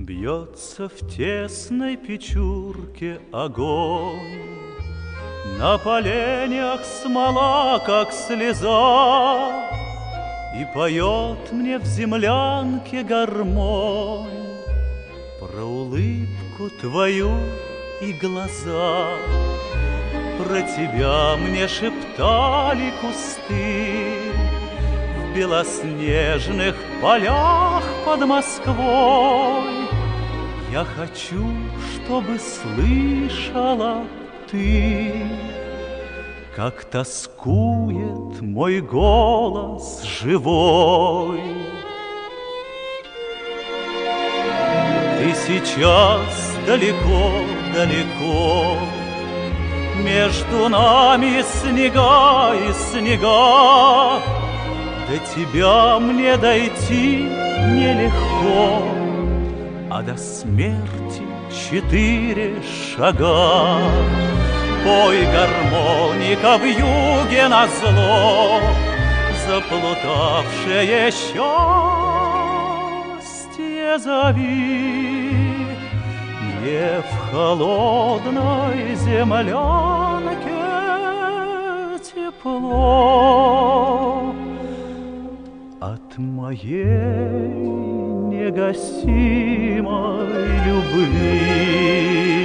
Бьется в тесной печурке огонь, на поленьях смола, как слеза, и поет мне в землянке гармонь про улыбку твою и глаза. Про тебя мне шептали кусты в белоснежных полях под Москвой. Я хочу, чтобы слышала ты, как тоскует мой голос живой. Ты сейчас далеко-далеко, между нами снега и снега, до тебя мне дойти нелегко, а до смерти 4 шага. Пой, гармоника, в юге назло, заплутавшее счастье зови. Мне в холодной землянке тепло от моей негасимой любви.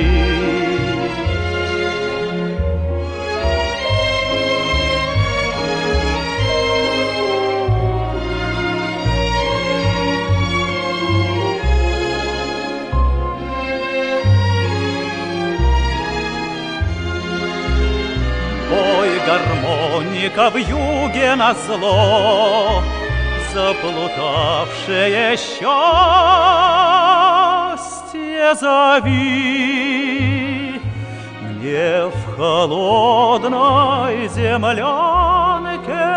Гармоника, в юге назло, заплутавшее счастье зови. Мне в холодной землянке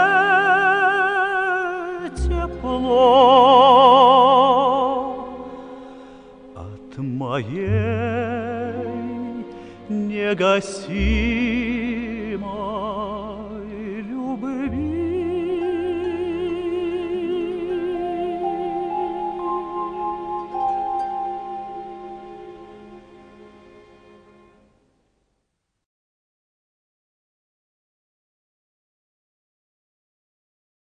тепло от моей негасимой